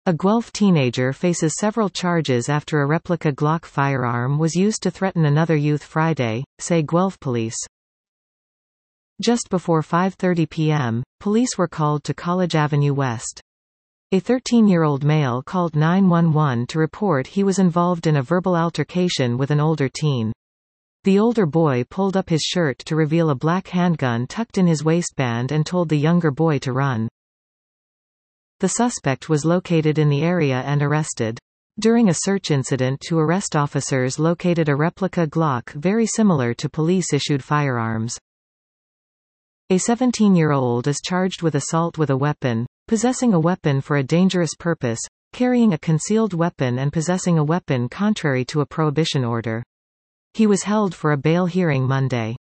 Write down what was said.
A Guelph teenager faces several charges after a replica Glock firearm was used to threaten another youth Friday, say Guelph police. Just before 5:30 p.m., police were called to College Avenue West. A 13-year-old male called 911 to report he was involved in a verbal altercation with an older teen. The older boy pulled up his shirt to reveal a black handgun tucked in his waistband and told the younger boy to run. The suspect was located in the area and arrested. During a search incident, two arrest officers located a replica Glock very similar to police-issued firearms. A 17-year-old is charged with assault with a weapon, possessing a weapon for a dangerous purpose, carrying a concealed weapon and possessing a weapon contrary to a prohibition order. He was held for a bail hearing Monday.